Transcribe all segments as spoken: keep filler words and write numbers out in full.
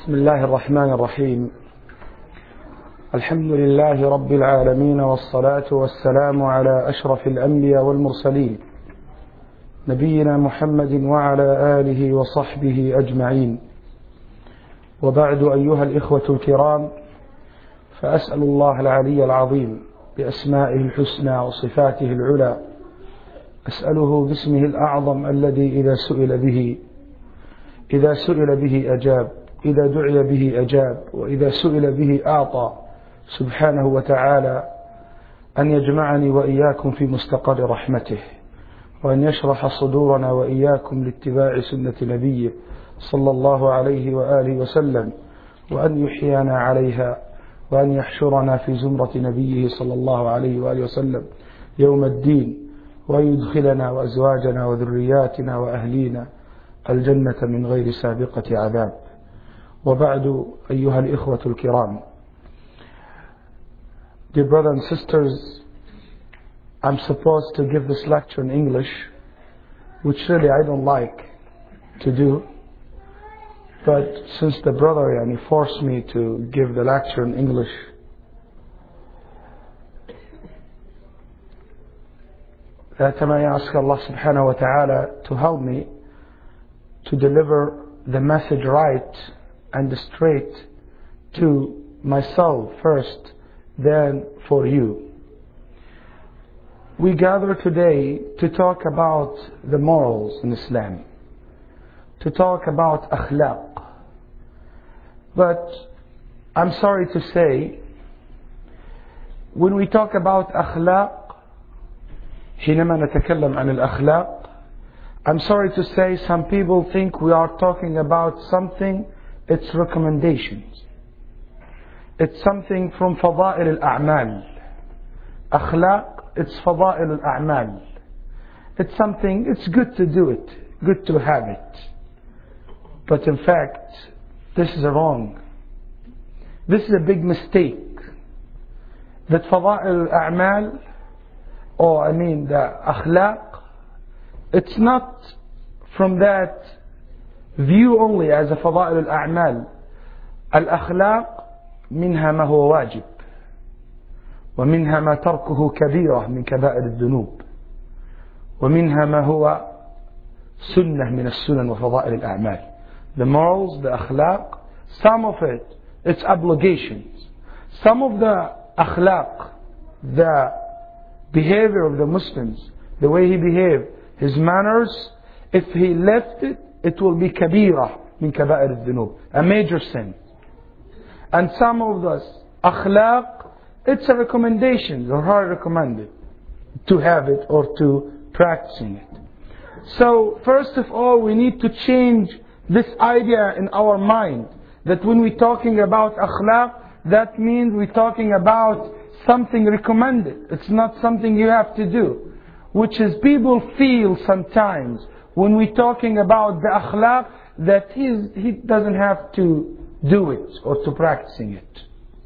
بسم الله الرحمن الرحيم. الحمد لله رب العالمين، والصلاة والسلام على أشرف الأنبياء والمرسلين نبينا محمد وعلى آله وصحبه أجمعين. وبعد، أيها الإخوة الكرام، فأسأل الله العلي العظيم بأسمائه الحسنى وصفاته العلى، أسأله باسمه الأعظم الذي إذا سئل به إذا سئل به أجاب، إذا دعي به أجاب، وإذا سئل به أعطى، سبحانه وتعالى، أن يجمعني وإياكم في مستقر رحمته، وأن يشرح صدورنا وإياكم لاتباع سنة نبيه صلى الله عليه وآله وسلم، وأن يحيينا عليها، وأن يحشرنا في زمرة نبيه صلى الله عليه وآله وسلم يوم الدين، وأن يدخلنا وأزواجنا وذرياتنا وأهلينا الجنة من غير سابقة عذاب. وبعد، أيها الإخوة الكرام. Dear brothers and sisters, I'm supposed to give this lecture in English, which really I don't like to do, but since the brother yani, forced me to give the lecture in English, that I ask Allah subhanahu wa ta'ala to help me to deliver the message right and straight to myself first, then for you. We gather today to talk about the morals in Islam, to talk about akhlaq. But I'm sorry to say, when we talk about akhlaq, حينما نتكلم عن الأخلاق, I'm sorry to say some people think we are talking about something, it's recommendations. It's something from فضائل الأعمال. أخلاق, it's فضائل الأعمال. It's something, it's good to do it, good to have it. But in fact, this is wrong. This is a big mistake. That فضائل الأعمال, or I mean the أخلاق, it's not from that view only as a فضائل الأعمال. الأخلاق منها ما هو واجب، ومنها ما تركه كبيرة من كبائر الذنوب، ومنها ما هو سنة من السنن وفضائل الأعمال. The morals, the أخلاق, some of it, it's obligations. Some of the أخلاق, the behavior of the Muslims, the way he behaved, his manners, if he left it, it will be كبيرة من كبائر الذنوب, a major sin. And some of the akhlaq, it's a recommendation, or highly recommended to have it or to practicing it. So first of all, we need to change this idea in our mind that when we're talking about akhlaq, that means we're talking about something recommended. It's not something you have to do, which is people feel sometimes when we're talking about the akhlaq that he's, he doesn't have to do it or to practicing it.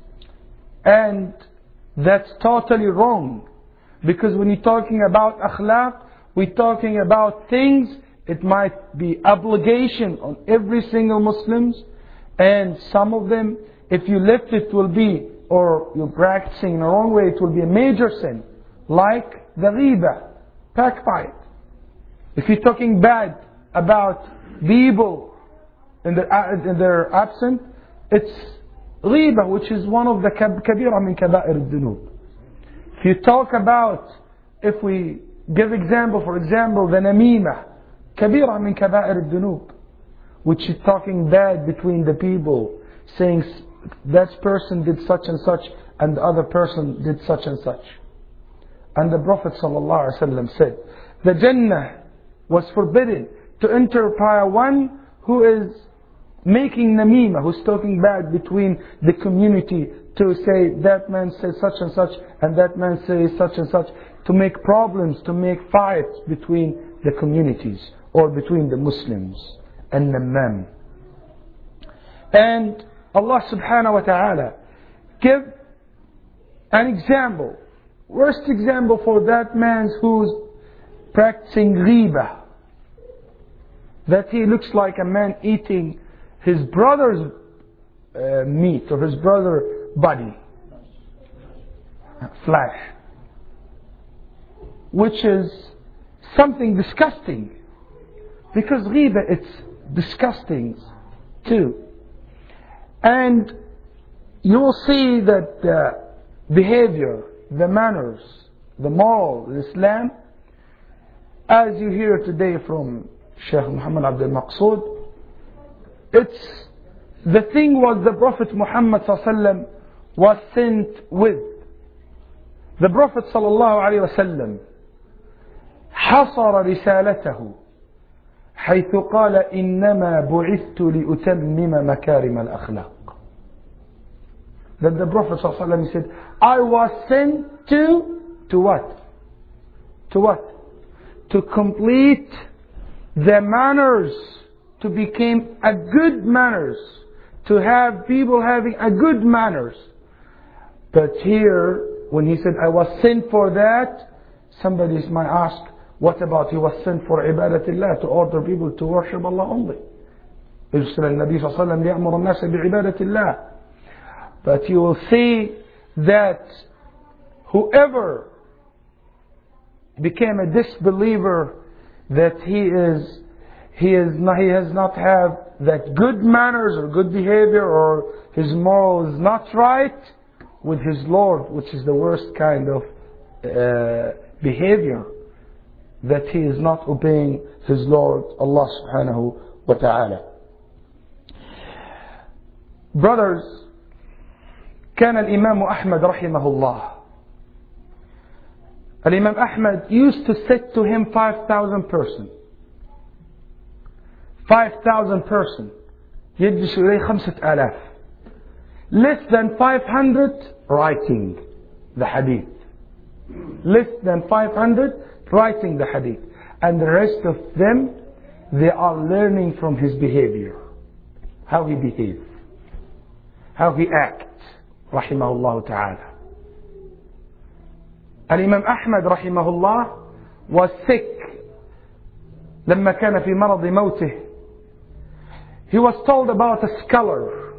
And that's totally wrong, because when you're talking about akhlaq, we're talking about things, it might be obligation on every single Muslims, and some of them, if you left it, will be, or you're practicing in the wrong way, it will be a major sin, like the ghiba, backbite. If you're talking bad about people in their, in their absence, it's ghiba, which is one of the kabira min kaba'ir al-dunub. If you talk about, if we give example, for example, the namima, kabira min kaba'ir al-dunub, which is talking bad between the people, saying that person did such and such, and the other person did such and such. And the Prophet ﷺ said, the Jannah was forbidden to enter by one who is making namima, who's talking bad between the community, to say that man says such and such, and that man says such and such, to make problems, to make fights between the communities, or between the Muslims, and namam. And Allah subhanahu wa ta'ala give an example, worst example for that man who's practicing ghiba, that he looks like a man eating his brother's uh, meat or his brother body, flesh, which is something disgusting, because ghiba, it's disgusting too. And you will see that the behavior, the manners, the moral, Islam, as you hear today from Shaykh Muhammad Abdul Maqsood, it's the thing was the Prophet Muhammad sallallahu alaihi wasallam was sent with. The Prophet sallallahu alaihi wasallam حصر رسالته حيث قال إنما بعثت لأتمم مكارم الأخلاق. That the Prophet sallallahu alaihi wasallam said, I was sent to to what? To what? To complete the manners, to become a good manners, to have people having a good manners. But here, when he said, I was sent for that, somebody might ask, what about he was sent for ibadatillah, to order people to worship Allah only? يرسل النبي صلى الله عليه وسلم ليأمر الناس بعبادة الله. But you will see that whoever became a disbeliever, that he is he is not, he has not have that good manners or good behavior, or his moral is not right with his Lord, which is the worst kind of uh, behavior, that he is not obeying his Lord Allah subhanahu wa ta'ala. Brothers, كان الإمام أحمد رحمه الله, الإمام أحمد used to sit to him five thousand person. five thousand person. يجلس إليه خمسة آلاف. Less than five hundred writing the hadith. Less than five hundred writing the hadith. And the rest of them, they are learning from his behavior. How he behaves. How he acts. رحمه الله تعالى. الإمام أحمد رحمه الله was sick لما كان في مرض موته. He was told about a scholar,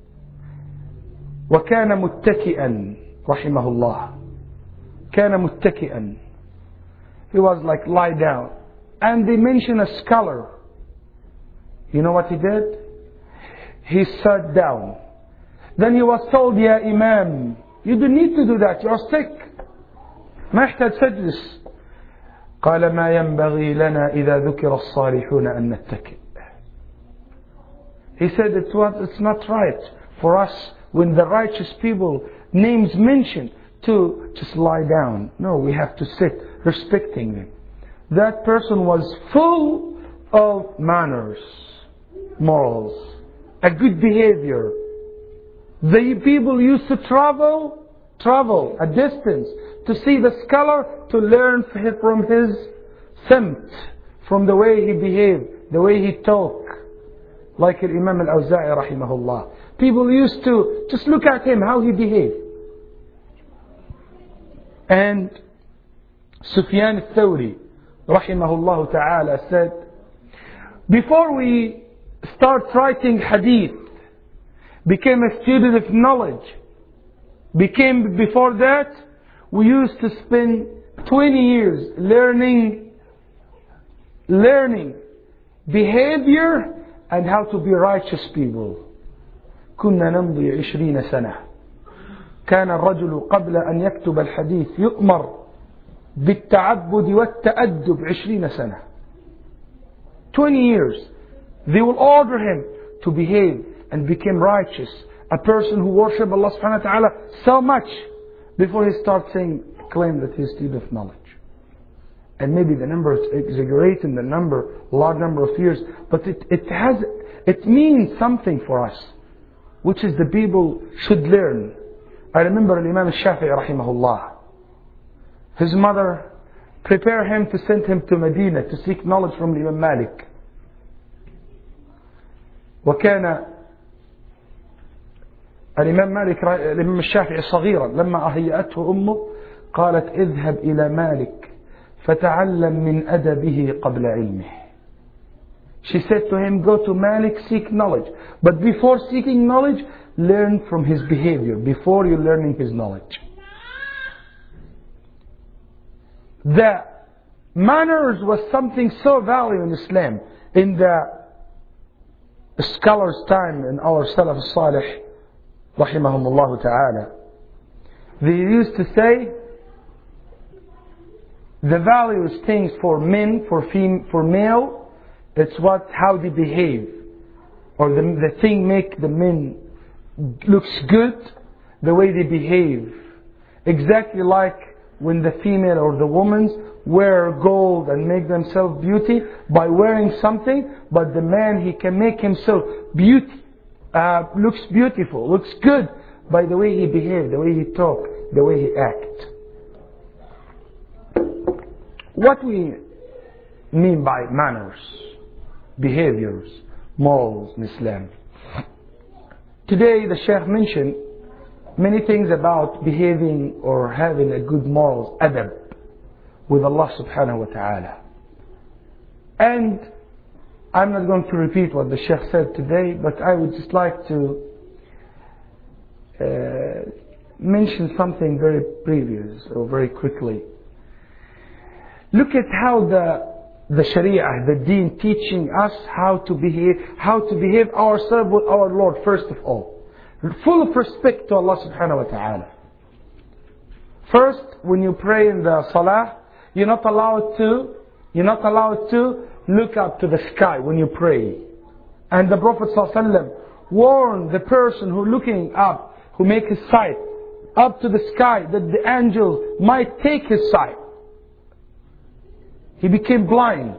وكان متكئا رحمه الله. كان متكئا. He was like lie down. And they mentioned a scholar. You know what he did? He sat down. Then he was told, يا إمام, you don't need to do that, you are sick. ما يحتاج تجلس. قال ما ينبغي لنا إذا ذكر الصالحون أن نتكئ. He said it was, it's not right for us when the righteous people names mentioned to just lie down. No, we have to sit respecting them. That person was full of manners, morals, a good behavior. The people used to travel, travel a distance to see the scholar, to learn from his simt, from the way he behaved, the way he talked. Like Imam al-Awza'i rahimahullah. People used to just look at him, how he behaved. And Sufyan al-Thawri rahimahullah ta'ala said, before we start writing hadith, became a student of knowledge, became before that, we used to spend twenty years learning, learning behavior and how to be righteous people. كنا نمضي عشرين سنة. كان الرجل قبل أن يكتب الحديث يؤمر بالتعبد والتأدب عشرين سنة. twenty years. They will order him to behave and become righteous. A person who worships Allah subhanahu wa ta'ala so much before he starts saying, claim that he is student of knowledge. And maybe the number is exaggerating, the number, large number of years, but it, it has, it means something for us, which is the people should learn. I remember Imam al-Shafi'i rahimahullah. His mother prepared him to send him to Medina to seek knowledge from Imam Malik. وكان الإمام مالك الإمام الشافعي صغيرا لما أهيأته أمه قالت اذهب إلى مالك فتعلم من أدبه قبل علمه. She said to him, go to Malik, seek knowledge. But before seeking knowledge, learn from his behavior, before you're learning his knowledge. The manners was something so valuable in Islam. In the scholars' time, in our Salaf Salih, rahimahumullah ta'ala, they used to say, the values things for men, for fem, for male, it's what, how they behave. Or the, the thing make the men looks good, the way they behave. Exactly like when the female or the woman wear gold and make themselves beauty by wearing something, but the man, he can make himself beauty, uh, looks beautiful, looks good by the way he behave, the way he talk, the way he act. What we mean by manners, behaviors, morals in Islam. Today the Shaykh mentioned many things about behaving or having a good morals, adab, with Allah subhanahu wa ta'ala. And I'm not going to repeat what the Shaykh said today, but I would just like to uh, mention something very previous or very quickly. Look at how the the Sharia, the Deen, teaching us how to behave, how to behave ourselves with our Lord first of all. Full of respect to Allah subhanahu wa ta'ala. First, when you pray in the salah, you're not allowed to, you're not allowed to look up to the sky when you pray. And the Prophet sallallahu alaihi wasallam warned the person who looking up, who make his sight up to the sky, that the angels might take his sight. He became blind.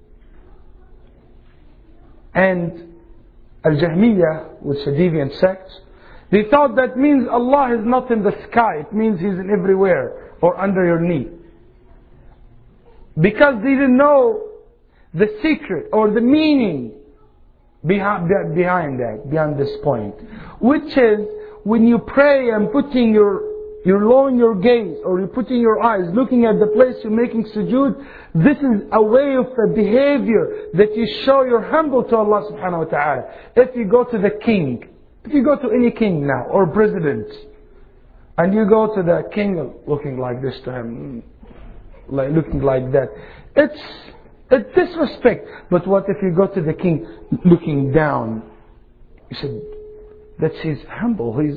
And Al-Jahmiyyah, which is a deviant sect, they thought that means Allah is not in the sky. It means He's in everywhere or under your knee. Because they didn't know the secret or the meaning behind that, behind that, beyond this point. Which is, when you pray and putting your You're lowering your gaze, or you're putting your eyes, looking at the place you're making sujood. This is a way of a behavior that you show you're humble to Allah subhanahu wa ta'ala. If you go to the king, if you go to any king now, or president, and you go to the king looking like this to him, like looking like that, it's, it's disrespect. But what if you go to the king looking down? You said, that's he's humble, he's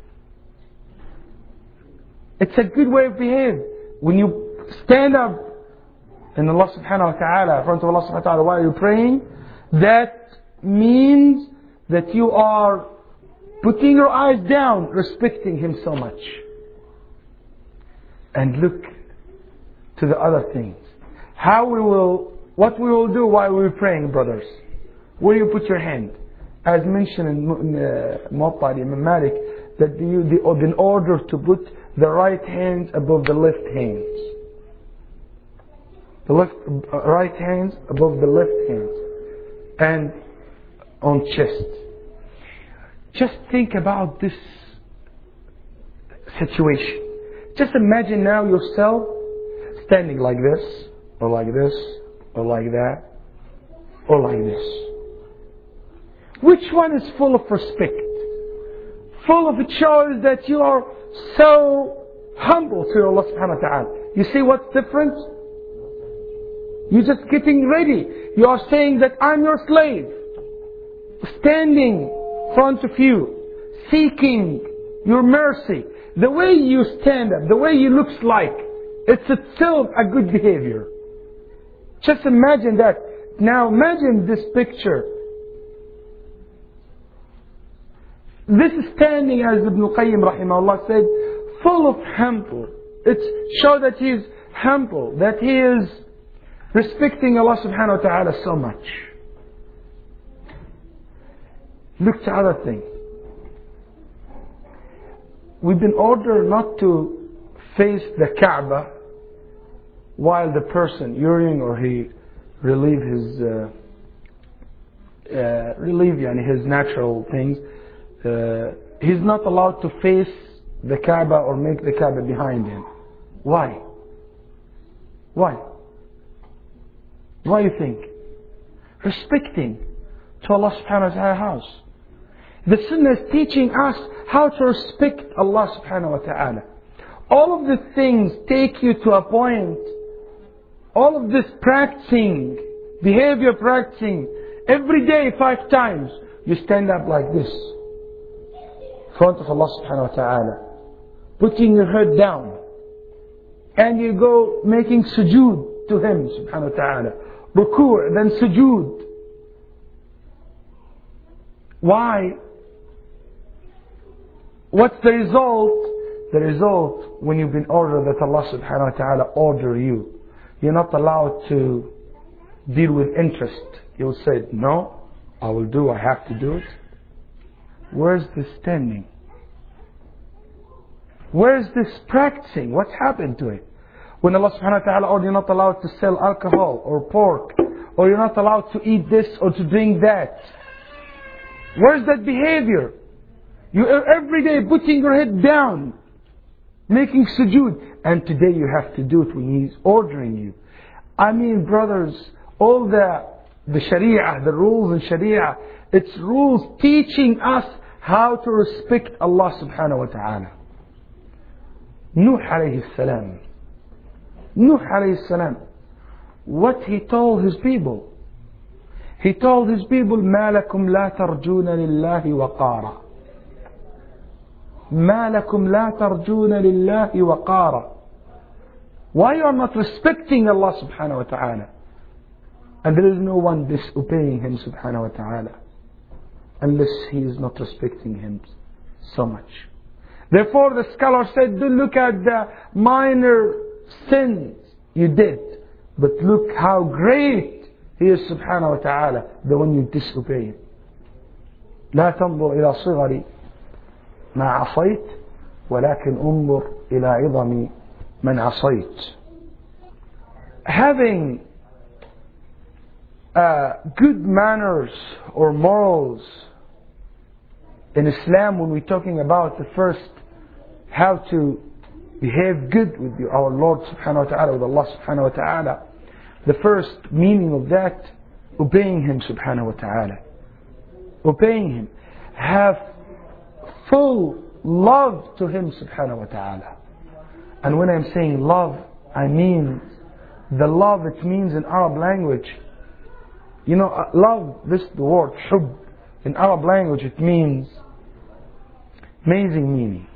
It's a good way of behaving. When you stand up in Allah subhanahu wa ta'ala, in front of Allah subhanahu wa ta'ala while you're praying, that means that you are putting your eyes down, respecting Him so much. And look to the other things. How we will, what we will do while we're praying, brothers. Where you put your hand. As mentioned in Muwatta Imam Malik, that you, in order to put the right hand above the left hands. The left, uh, right hands above the left hands. And on chest. Just think about this situation. Just imagine now yourself standing like this, or like this, or like that, or like this. Which one is full of respect? Full of shows that you are so humble to Allah subhanahu wa ta'ala. You see what's different? You're just getting ready. You are saying that I'm your slave. Standing in front of you. Seeking your mercy. The way you stand up, the way you look like, it's itself a good behavior. Just imagine that. Now imagine this picture. This standing, as Ibn Qayyim rahimahullah said, full of humble. It shows that he is humble, that he is respecting Allah subhanahu wa ta'ala so much. Look to other things. We've been ordered not to face the Kaaba while the person urinating or he relieve his uh, uh, relieve yani his natural things. Uh, he's not allowed to face the Kaaba or make the Kaaba behind him. Why? Why? Why you think? respecting to Allah subhanahu wa ta'ala house. The Sunnah is teaching us how to respect Allah subhanahu wa ta'ala. All of the things take you to a point, all of this practicing, behavior practicing, every day five times, you stand up like this, in front of Allah subhanahu wa ta'ala, putting your head down, and you go making sujood to Him subhanahu wa ta'ala, ruku' then sujood. Why? What's the result? The result, when you've been ordered that Allah subhanahu wa ta'ala order you, you're not allowed to deal with interest. You'll say, no, I will do, I have to do it. Where's this standing? Where's this practicing? What's happened to it? When Allah subhanahu wa ta'ala ordered you're not allowed to sell alcohol or pork, or you're not allowed to eat this or to drink that. Where's that behavior? You are every day putting your head down, making sujood, and today you have to do it when He's ordering you. I mean, brothers, all the the Sharia, the rules in Sharia, it's rules teaching us how to respect Allah subhanahu wa ta'ala. Nuh alayhi salam. Nuh alayhi salam. What he told his people. He told his people, مَا لَكُمْ لَا تَرْجُونَ لِلَّهِ وَقَارًا. مَا لَكُمْ لَا تَرْجُونَ لِلَّهِ وَقَارًا. Why you are not respecting Allah subhanahu wa ta'ala? And there is no one disobeying Him subhanahu wa ta'ala, unless he is not respecting Him so much. Therefore the scholar said, don't look at the minor sins you did, but look how great He is subhanahu wa ta'ala, the one you disobey Him. لا تنظر إلى صغر ما عصيت ولكن انظر إلى عظم من عصيت. Having uh, good manners or morals in Islam, when we're talking about the first, how to behave good with our Lord subhanahu wa ta'ala, with Allah subhanahu wa ta'ala, the first meaning of that, obeying Him subhanahu wa ta'ala. Obeying Him. Have full love to Him subhanahu wa ta'ala. And when I'm saying love, I mean the love it means in Arab language. You know, love, this the word, حب. In Arab language it means amazing meaning.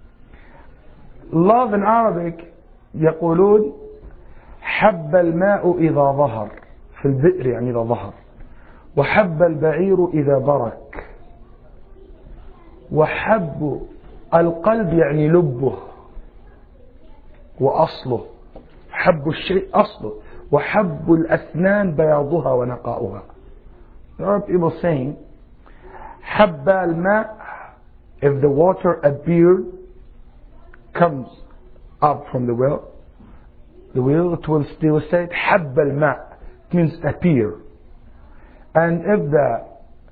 Love in Arabic, يقولون حب الماء إذا ظهر في البئر يعني إذا ظهر وحب البعير إذا برك وحب القلب يعني لبه وأصله حب الشيء أصله وحب الأسنان بياضها ونقاؤها. There are people saying حب الماء, if the water appeared, comes up from the well, the well, it will still say حب الماء, it means appear. And if the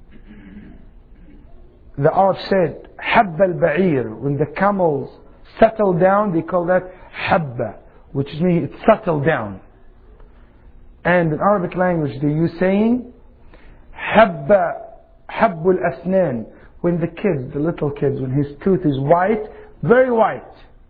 the Arab said حب البعير, when the camels settle down, they call that حب, which means it settled down. And in Arabic language they use saying حب حب الأسنان, when the kids, the little kids, when his tooth is white, very white,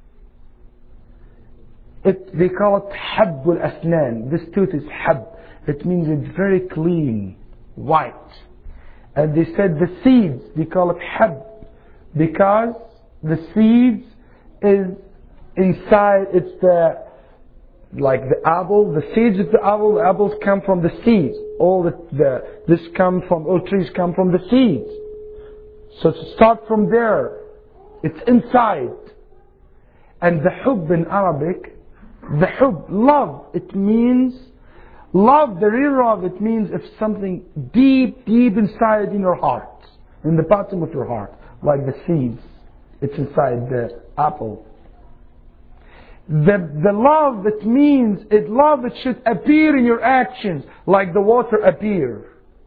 it, they call it حب الأسنان. This tooth is حب, it means it's very clean, white. And they said the seeds, they call it حب, because the seeds is inside, it's the like the apple, the seeds of the apple, the apples come from the seeds. All the, the this come from, all trees come from the seeds. So to start from there, it's inside. And the hub in Arabic, the hub, love, it means, love, the real love, it means if something deep, deep inside in your heart, in the bottom of your heart, like the seeds, it's inside the apple. The, the love, it means, it love, it should appear in your actions, like the water appear.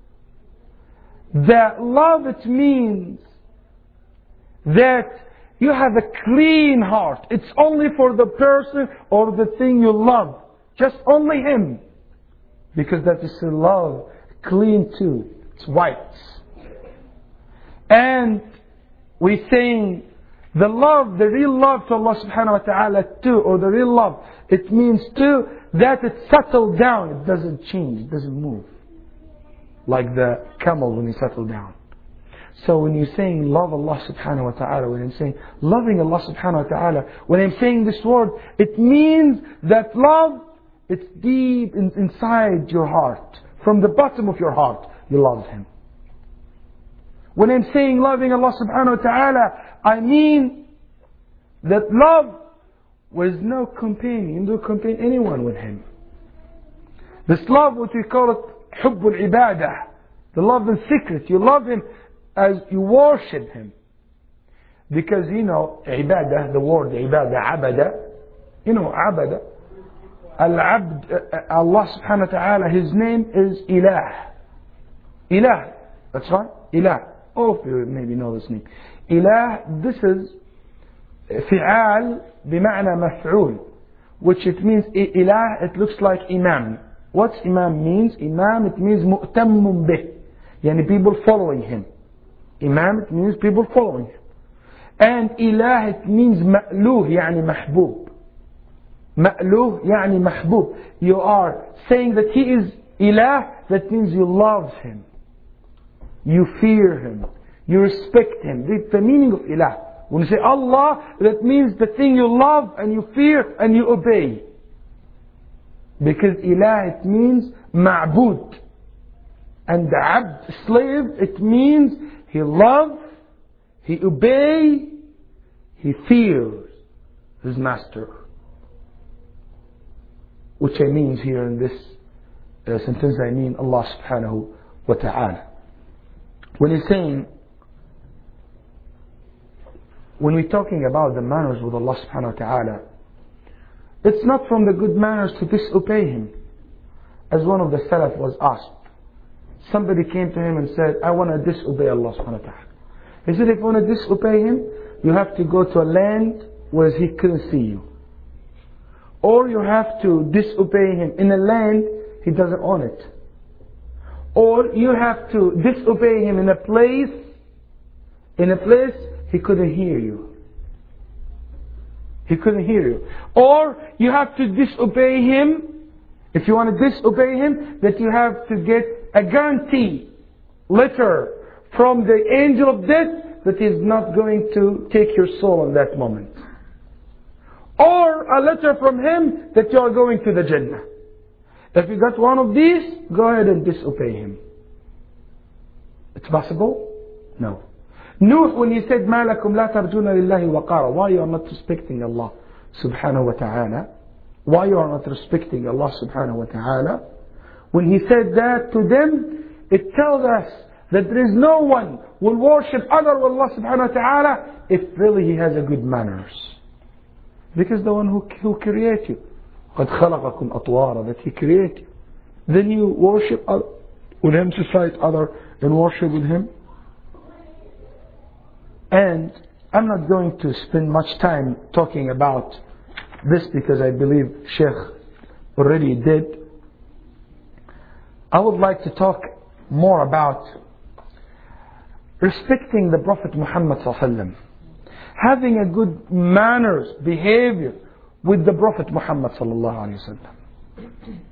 The love, it means that you have a clean heart. It's only for the person or the thing you love. Just only Him. Because that is the love. clean too. It's white. And we're saying the love, the real love to Allah subhanahu wa ta'ala too, or the real love, it means too that it settles down. It doesn't change. It doesn't move. Like the camel when he settles down. So when you're saying love Allah subhanahu wa ta'ala, when I'm saying loving Allah subhanahu wa ta'ala, when I'm saying this word, it means that love, it's deep in, inside your heart. From the bottom of your heart, you love Him. When I'm saying loving Allah subhanahu wa ta'ala, I mean that love was no companion, don't compare anyone with Him. This love, what we call it, hubbul ibadah, the love in secret. You love Him as you worship Him. Because you know, ibadah, the word ibadah, abada, you know, abada. Al-abd, Allah subhanahu wa ta'ala, His name is Ilah. Ilah, that's right, Ilah. All of you maybe know this name. Ilah, this is fi'al bima'na maf'ul, which it means Ilah, it looks like Imam. What Imam means? Imam, it means mu'tammun bih. Yani people following him. Imam, it means people following him. And Ilah, it means ma'luh, yani mahbub. Ma'luh, yani mahbub. You are saying that He is Ilah, that means you love Him. You fear Him. You respect Him. That's the meaning of Ilah. When you say Allah, that means the thing you love and you fear and you obey. Because Ilah, it means ma'bud. And the abd, slave, it means he loves, he obeys, he fears his master. Which I mean here in this uh, sentence, I mean Allah subhanahu wa ta'ala. When he's saying, when we're talking about the manners with Allah subhanahu wa ta'ala, it's not from the good manners to disobey Him. As one of the Salaf was asked. Somebody came to him and said, I want to disobey Allah subhanahu wa ta'ala. He said, if you want to disobey Him, you have to go to a land where He couldn't see you. Or you have to disobey Him in a land He doesn't own it. Or you have to disobey Him in a place, in a place He couldn't hear you. He couldn't hear you. Or you have to disobey Him, if you want to disobey Him, that you have to get a guarantee letter from the angel of death that He's not going to take your soul in that moment. Or a letter from Him that you are going to the Jannah. If you got one of these, go ahead and disobey Him. It's possible? No. Nuh, when he said, مَا لَكُمْ لَا تَرْجُونَ لِلَّهِ وَقَارًا, why you are not respecting Allah subhanahu wa ta'ala? Why you are not respecting Allah subhanahu wa ta'ala? When he said that to them, it tells us that there is no one will worship other than Allah subhanahu wa ta'ala if really he has a good manners. Because the one who, who created you, قَدْ خَلَقَكُمْ أَطْوَارًا, that He created you. Then you worship other, with Him, society other, and worship with Him. And I'm not going to spend much time talking about this because I believe Sheikh already did. I would like to talk more about respecting the Prophet Muhammad sallallahu alaihi wasallam, having a good manners, behavior with the Prophet Muhammad sallallahu alaihi wasallam.